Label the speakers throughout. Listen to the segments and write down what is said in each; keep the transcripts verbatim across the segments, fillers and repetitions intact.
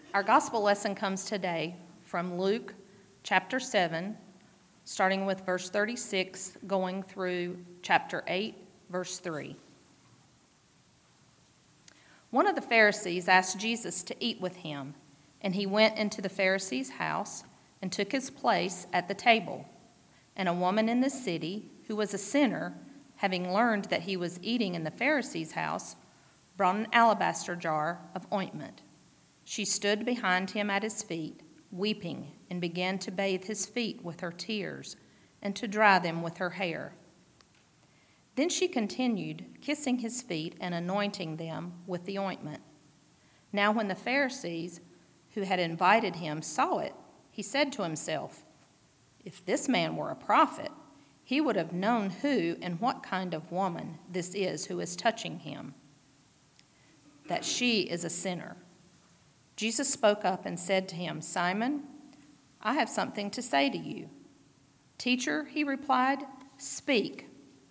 Speaker 1: Our gospel lesson comes today from Luke chapter seven, starting with verse thirty-six, going through chapter eight, verse three. One of the Pharisees asked Jesus to eat with him, and he went into the Pharisee's house and took his place at the table. And a woman in the city, who was a sinner, having learned that he was eating in the Pharisee's house, brought an alabaster jar of ointment. She stood behind him at his feet, weeping, and began to bathe his feet with her tears and to dry them with her hair. Then she continued, kissing his feet and anointing them with the ointment. Now when the Pharisees who had invited him saw it, he said to himself, "If this man were a prophet, he would have known who and what kind of woman this is who is touching him, that she is a sinner." Jesus spoke up and said to him, "Simon, I have something to say to you." "Teacher," he replied, "speak."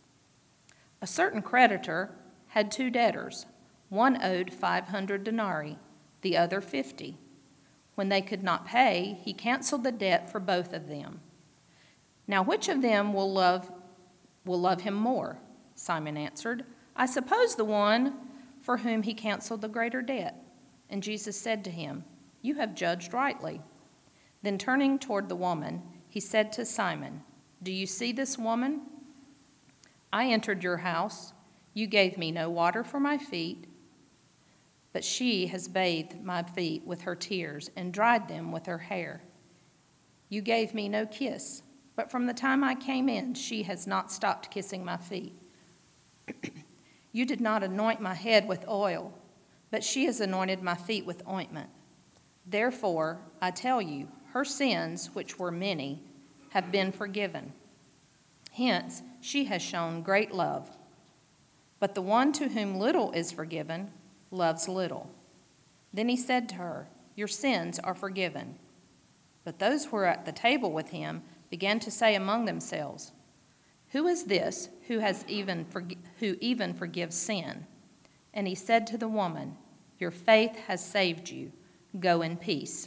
Speaker 1: A certain creditor had two debtors. One owed five hundred denarii, the other fifty. When they could not pay, he canceled the debt for both of them. "Now which of them will love will love him more?" Simon answered, "I suppose the one for whom he canceled the greater debt." And Jesus said to him, "You have judged rightly." Then turning toward the woman, he said to Simon, "Do you see this woman? I entered your house. You gave me no water for my feet, but she has bathed my feet with her tears and dried them with her hair. You gave me no kiss, but from the time I came in, she has not stopped kissing my feet. You did not anoint my head with oil, but she has anointed my feet with ointment. Therefore, I tell you, her sins, which were many, have been forgiven. Hence, she has shown great love. But the one to whom little is forgiven loves little." Then he said to her, "Your sins are forgiven." But those who were at the table with him began to say among themselves, "Who is this who has even forg- who even forgives sin?" And he said to the woman, "Your faith has saved you. Go in peace."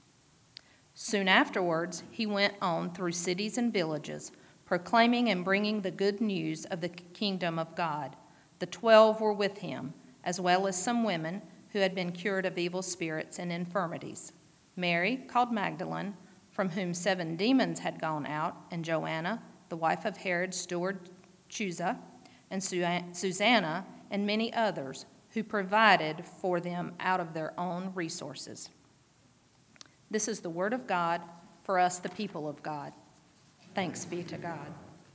Speaker 1: Soon afterwards, he went on through cities and villages, proclaiming and bringing the good news of the kingdom of God. The twelve were with him, as well as some women who had been cured of evil spirits and infirmities: Mary, called Magdalene, from whom seven demons had gone out, and Joanna, the wife of Herod's steward Chuza, and Susanna, and many others who provided for them out of their own resources. This is the word of God for us, the people of God. Thanks be to God.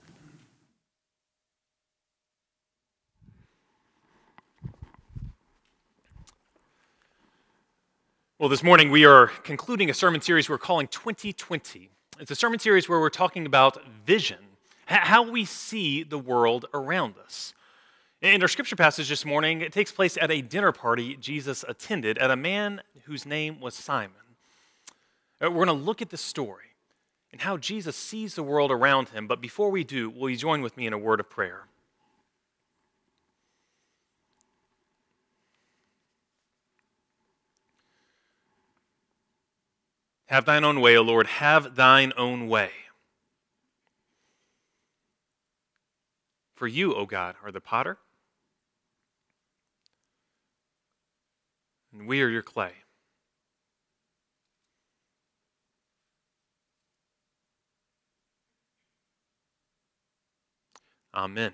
Speaker 2: Well, this morning we are concluding a sermon series we're calling twenty twenty. It's a sermon series where we're talking about vision, how we see the world around us. In our scripture passage this morning, it takes place at a dinner party Jesus attended at a man whose name was Simon. We're going to look at the story and how Jesus sees the world around him. But before we do, will you join with me in a word of prayer? Have thine own way, O Lord, have thine own way. For you, O God, are the potter, and we are your clay. Amen.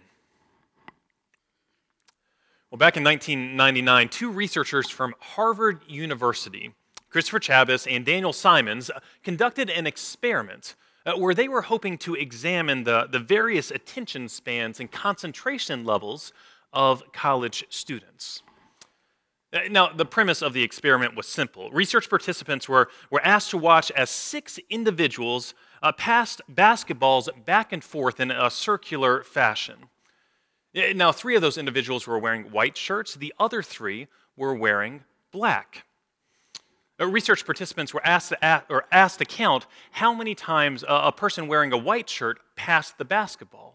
Speaker 2: Well, back in nineteen ninety-nine, two researchers from Harvard University, Christopher Chabas and Daniel Simons, conducted an experiment uh, where they were hoping to examine the, the various attention spans and concentration levels of college students. Now, the premise of the experiment was simple. Research participants were, were asked to watch as six individuals uh, passed basketballs back and forth in a circular fashion. Now, three of those individuals were wearing white shirts. The other three were wearing black. Uh, Research participants were asked to, ask, or asked to count how many times a, a person wearing a white shirt passed the basketball.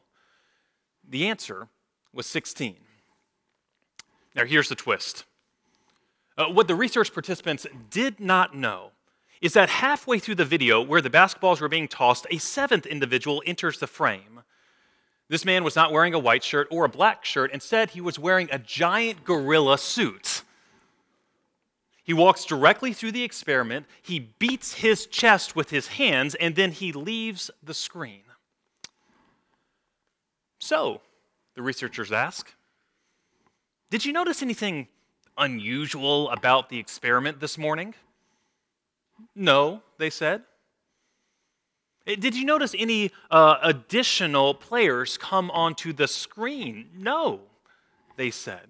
Speaker 2: The answer was sixteen. Now, here's the twist. Uh, what the research participants did not know is that halfway through the video where the basketballs were being tossed, a seventh individual enters the frame. This man was not wearing a white shirt or a black shirt. Instead, he was wearing a giant gorilla suit. He walks directly through the experiment, he beats his chest with his hands, and then he leaves the screen. So, the researchers ask, did you notice anything unusual about the experiment this morning? No, they said. Did you notice any uh, additional players come onto the screen? No, they said.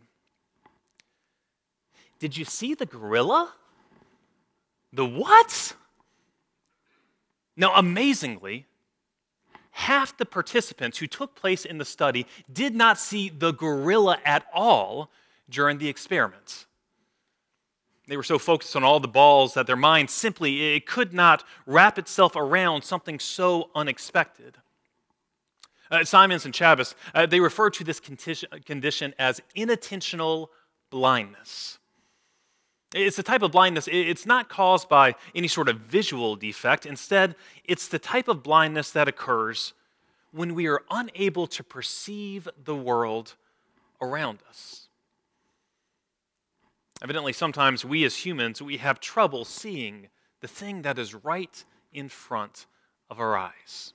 Speaker 2: Did you see the gorilla? The what? Now, amazingly, half the participants who took place in the study did not see the gorilla at all during the experiment. They were so focused on all the balls that their mind simply it could not wrap itself around something so unexpected. Uh, Simons and Chabas, uh, they refer to this condition as inattentional blindness. It's the type of blindness, it's not caused by any sort of visual defect. Instead, it's the type of blindness that occurs when we are unable to perceive the world around us. Evidently, sometimes we as humans, we have trouble seeing the thing that is right in front of our eyes.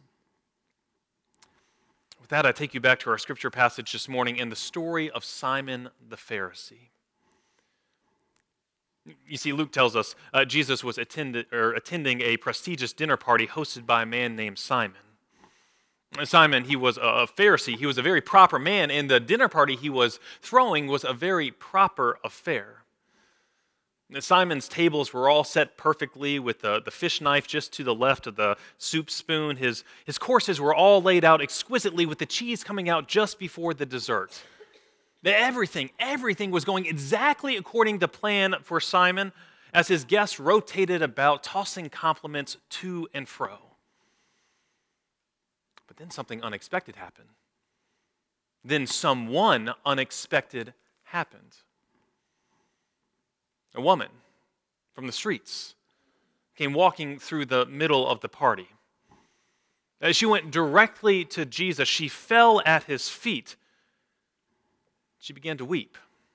Speaker 2: With that, I take you back to our scripture passage this morning and the story of Simon the Pharisee. You see, Luke tells us uh, Jesus was attended, or attending a prestigious dinner party hosted by a man named Simon. Simon, he was a Pharisee. He was a very proper man, and the dinner party he was throwing was a very proper affair. Simon's tables were all set perfectly with the, the fish knife just to the left of the soup spoon. His, his courses were all laid out exquisitely with the cheese coming out just before the dessert. Everything, everything was going exactly according to plan for Simon as his guests rotated about, tossing compliments to and fro. But then something unexpected happened. Then someone unexpected happened. A woman from the streets came walking through the middle of the party. As she went directly to Jesus, she fell at his feet. She began to weep.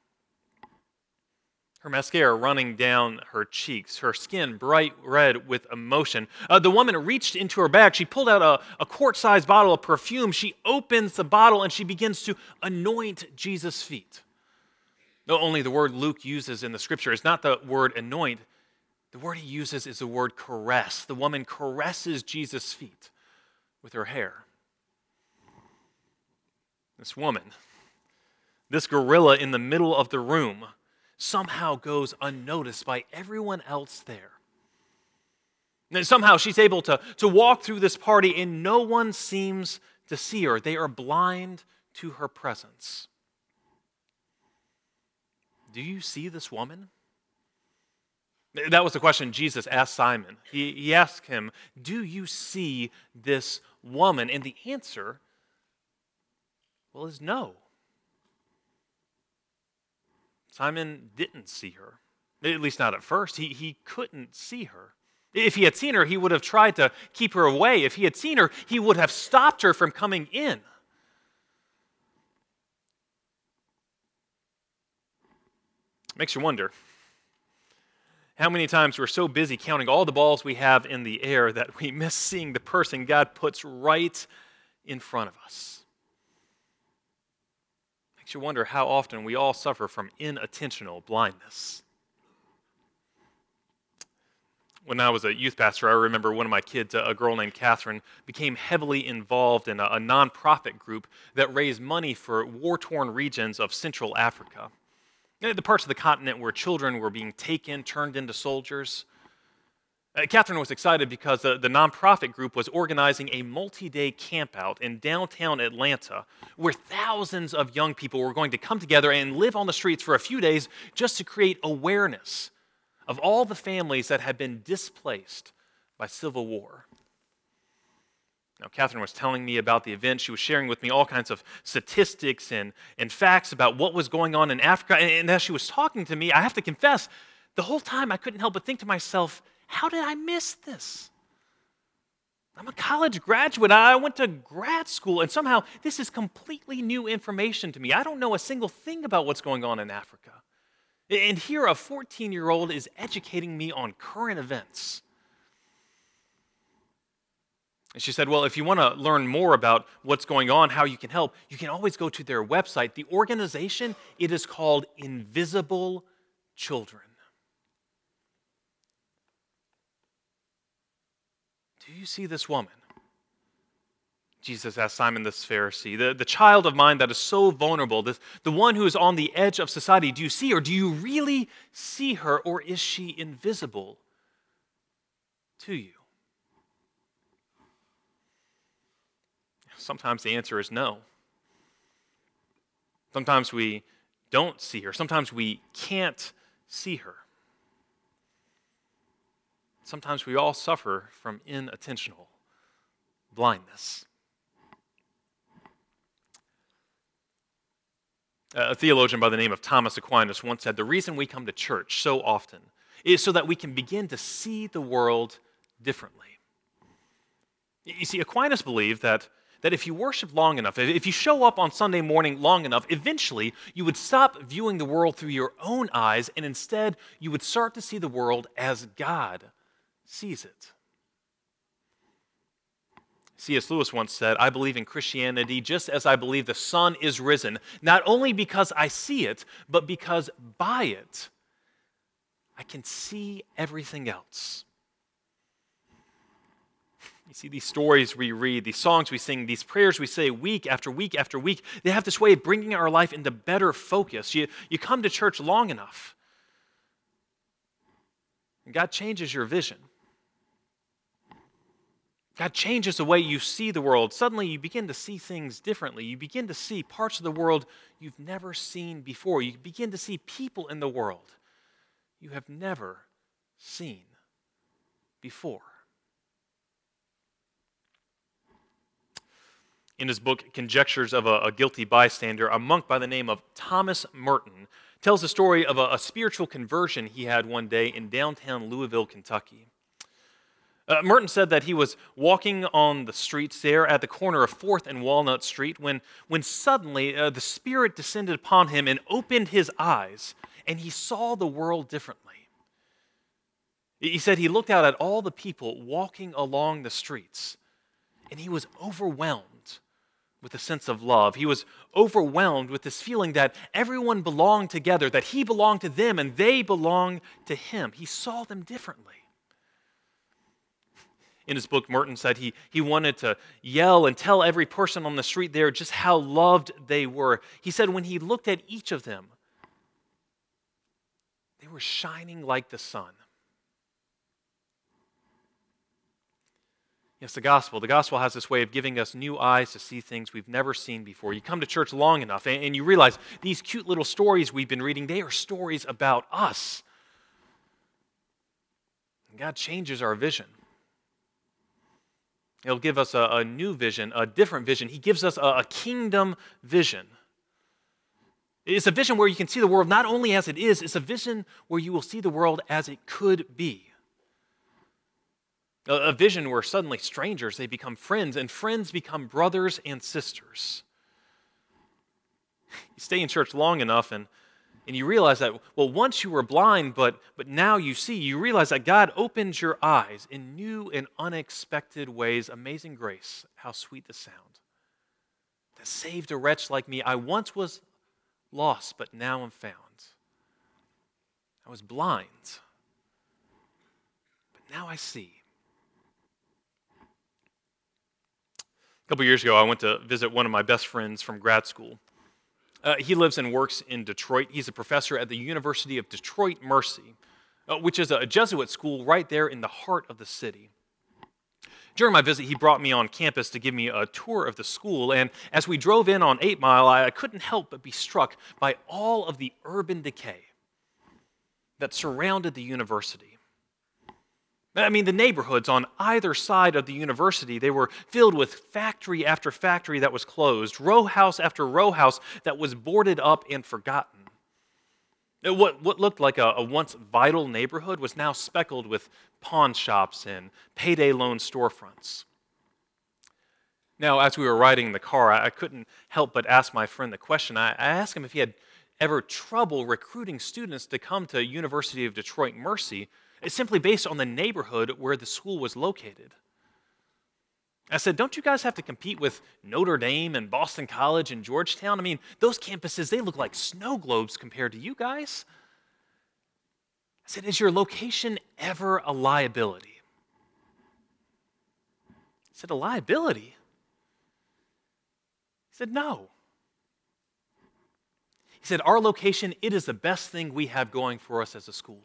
Speaker 2: Her mascara running down her cheeks, her skin bright red with emotion. Uh, the woman reached into her bag. She pulled out a, a quart-sized bottle of perfume. She opens the bottle and she begins to anoint Jesus' feet. No, only the word Luke uses in the scripture is not the word anoint. The word he uses is the word caress. The woman caresses Jesus' feet with her hair. This woman, this gorilla in the middle of the room, somehow goes unnoticed by everyone else there. And somehow she's able to, to walk through this party and no one seems to see her. They are blind to her presence. Do you see this woman? That was the question Jesus asked Simon. He, he asked him, do you see this woman? And the answer, well, is no. Simon didn't see her, at least not at first. He, he couldn't see her. If he had seen her, he would have tried to keep her away. If he had seen her, he would have stopped her from coming in. Makes you wonder how many times we're so busy counting all the balls we have in the air that we miss seeing the person God puts right in front of us. Makes you wonder how often we all suffer from inattentional blindness. When I was a youth pastor, I remember one of my kids, a girl named Catherine, became heavily involved in a, a nonprofit group that raised money for war-torn regions of Central Africa. The parts of the continent where children were being taken, turned into soldiers. Uh, Catherine was excited because the, the nonprofit group was organizing a multi-day campout in downtown Atlanta where thousands of young people were going to come together and live on the streets for a few days just to create awareness of all the families that had been displaced by civil war. Now, Catherine was telling me about the event. She was sharing with me all kinds of statistics and, and facts about what was going on in Africa. And, and as she was talking to me, I have to confess, the whole time I couldn't help but think to myself, how did I miss this? I'm a college graduate. I went to grad school, and somehow this is completely new information to me. I don't know a single thing about what's going on in Africa. And here a fourteen-year-old is educating me on current events. And she said, well, if you want to learn more about what's going on, how you can help, you can always go to their website. The organization, it is called Invisible Children. Do you see this woman? Jesus asked Simon this Pharisee, the, the child of mine that is so vulnerable, this, the one who is on the edge of society, do you see her? Do you really see her, or is she invisible to you? Sometimes the answer is no. Sometimes we don't see her. Sometimes we can't see her. Sometimes we all suffer from inattentional blindness. A theologian by the name of Thomas Aquinas once said, the reason we come to church so often is so that we can begin to see the world differently. You see, Aquinas believed that that if you worship long enough, if you show up on Sunday morning long enough, eventually you would stop viewing the world through your own eyes, and instead you would start to see the world as God sees it. C S Lewis once said, I believe in Christianity just as I believe the sun is risen, not only because I see it, but because by it I can see everything else. You see, these stories we read, these songs we sing, these prayers we say week after week after week, they have this way of bringing our life into better focus. You, you come to church long enough, and God changes your vision. God changes the way you see the world. Suddenly you begin to see things differently. You begin to see parts of the world you've never seen before. You begin to see people in the world you have never seen before. In his book, Conjectures of a, a Guilty Bystander, a monk by the name of Thomas Merton tells the story of a, a spiritual conversion he had one day in downtown Louisville, Kentucky. Uh, Merton said that he was walking on the streets there at the corner of fourth and Walnut Street when, when suddenly uh, the Spirit descended upon him and opened his eyes, and he saw the world differently. He said he looked out at all the people walking along the streets, and he was overwhelmed with a sense of love. He was overwhelmed with this feeling that everyone belonged together, that he belonged to them and they belonged to him. He saw them differently. In his book, Merton said he, he wanted to yell and tell every person on the street there just how loved they were. He said when he looked at each of them, they were shining like the sun. Yes, the gospel. The gospel has this way of giving us new eyes to see things we've never seen before. You come to church long enough and, and you realize these cute little stories we've been reading, they are stories about us. And God changes our vision. He'll give us a, a new vision, a different vision. He gives us a, a kingdom vision. It's a vision where you can see the world not only as it is, it's a vision where you will see the world as it could be. A vision where suddenly strangers, they become friends, and friends become brothers and sisters. You stay in church long enough, and, and you realize that, well, once you were blind, but, but now you see. You realize that God opens your eyes in new and unexpected ways. Amazing grace, how sweet the sound. That saved a wretch like me. I once was lost, but now am found. I was blind, but now I see. A couple years ago, I went to visit one of my best friends from grad school. Uh, he lives and works in Detroit. He's a professor at the University of Detroit Mercy, uh, which is a Jesuit school right there in the heart of the city. During my visit, he brought me on campus to give me a tour of the school, and as we drove in on eight mile, I couldn't help but be struck by all of the urban decay that surrounded the university. I mean, the neighborhoods on either side of the university, they were filled with factory after factory that was closed, row house after row house that was boarded up and forgotten. What, what looked like a, a once vital neighborhood was now speckled with pawn shops and payday loan storefronts. Now, as we were riding in the car, I, I couldn't help but ask my friend the question. I, I asked him if he had ever trouble recruiting students to come to University of Detroit Mercy, simply based on the neighborhood where the school was located. I said, don't you guys have to compete with Notre Dame and Boston College and Georgetown? I mean, those campuses, they look like snow globes compared to you guys. I said, is your location ever a liability? He said, a liability? He said, no. He said, our location, it is the best thing we have going for us as a school.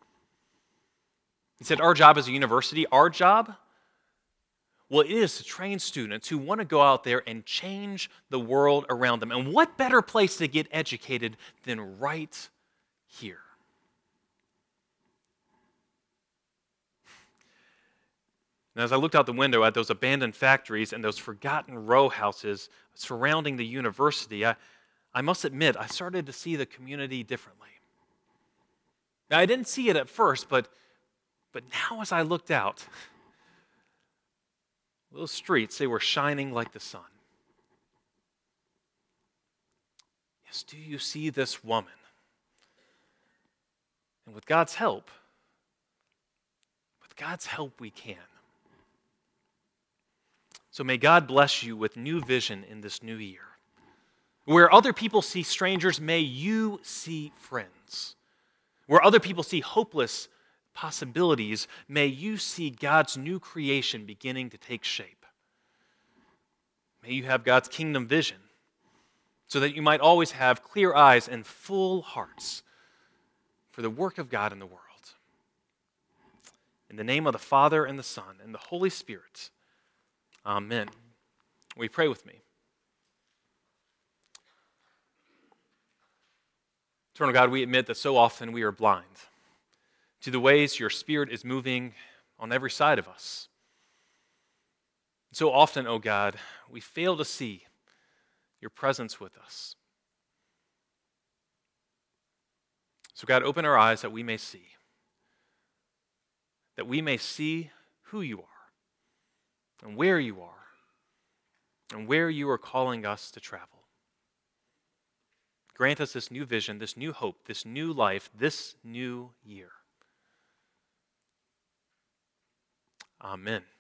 Speaker 2: He said, our job as a university, our job, well, it is to train students who want to go out there and change the world around them. And what better place to get educated than right here? And as I looked out the window at those abandoned factories and those forgotten row houses surrounding the university, I, I must admit, I started to see the community differently. Now, I didn't see it at first, but But now as I looked out, those streets, they were shining like the sun. Yes, do you see this woman? And with God's help, with God's help we can. So may God bless you with new vision in this new year. Where other people see strangers, may you see friends. Where other people see hopeless possibilities, may you see God's new creation beginning to take shape. May you have God's kingdom vision so that you might always have clear eyes and full hearts for the work of God in the world. In the name of the Father and the Son and the Holy Spirit, amen. Will you pray with me? Eternal God, we admit that so often we are blind to the ways your Spirit is moving on every side of us. So often, oh God, we fail to see your presence with us. So God, open our eyes that we may see, that we may see who you are and where you are and where you are calling us to travel. Grant us this new vision, this new hope, this new life, this new year. Amen.